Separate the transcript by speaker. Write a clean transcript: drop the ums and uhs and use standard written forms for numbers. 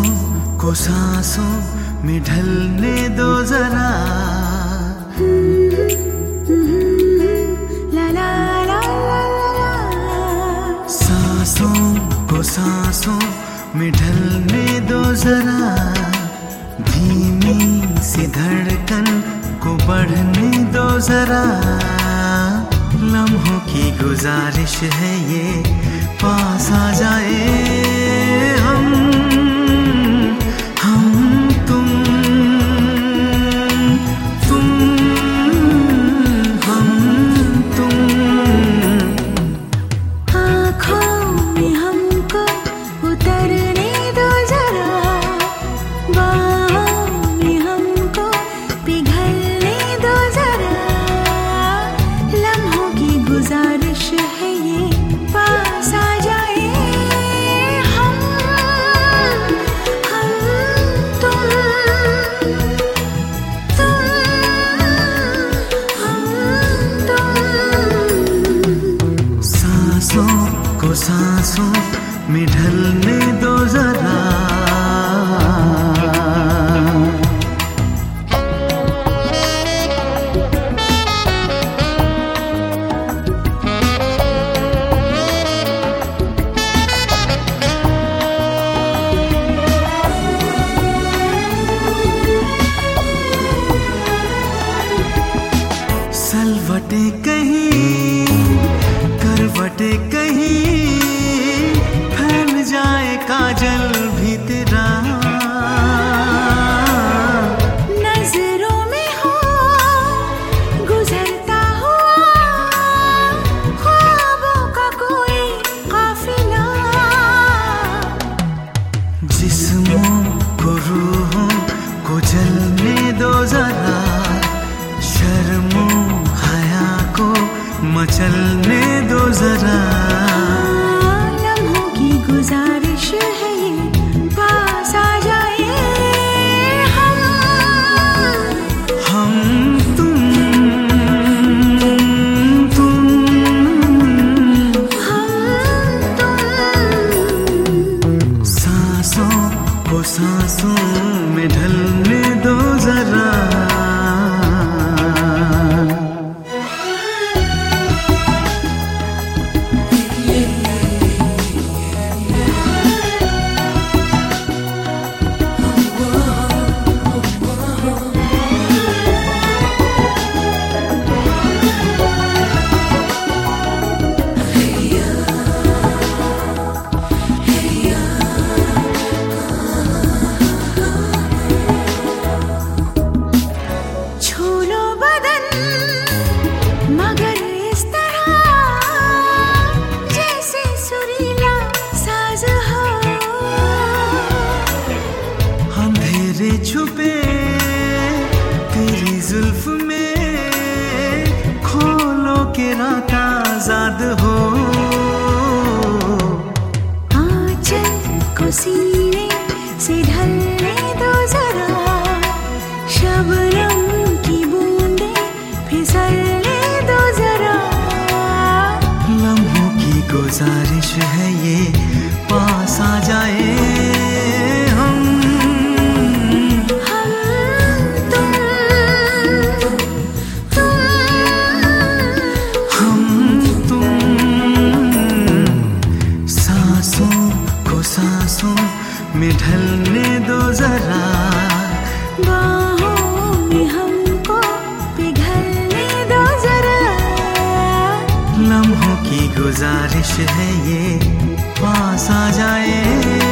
Speaker 1: को सांसों में ढलने दो जरा।
Speaker 2: ला ला ला ला।
Speaker 1: सांसों को सांसों में ढलने दो जरा, धीमी सी धड़कन को बढ़ने दो जरा। लम्हों की गुजारिश है ये, पास आ जाए हम तुम हम तुम।
Speaker 2: आँखों में हमको उतरने दो जरा, बाहों में हमको पिघलने दो जरा। लम्हों की गुजारिश है ये, पास आ जाए हम तुम हम तुम।
Speaker 1: सांसों को सांसों में ढलने दो जरा। सलवटे कहीं, करवटे कहीं, फैल जाए काजल भी तेरा।
Speaker 2: नजरों में हो गुजरता हुआ ख्वाबों का कोई काफिला।
Speaker 1: जिस्मों को रूहों को जलने दो जरा, शर्मों हया को मचलने दो जरा।
Speaker 2: लम्हों की गुजारिश है ये, पास आ जाए हम
Speaker 1: तुम
Speaker 2: हम तुम।
Speaker 1: सांसों को सांसों में ढलने दो जरा। छुपे तेरी जुल्फ में, खोलो के रात आजाद हो।
Speaker 2: आंचल को सीने से ढलने दो जरा, शबनम की बूंदे फिसलने दो जरा।
Speaker 1: लम्हों की गुजारिश है ये, पास आ जाए सांसों में ढलने दो जरा।
Speaker 2: बाहों में हमको पिघलने दो जरा।
Speaker 1: लम्हों की गुजारिश है ये, पास आ जाए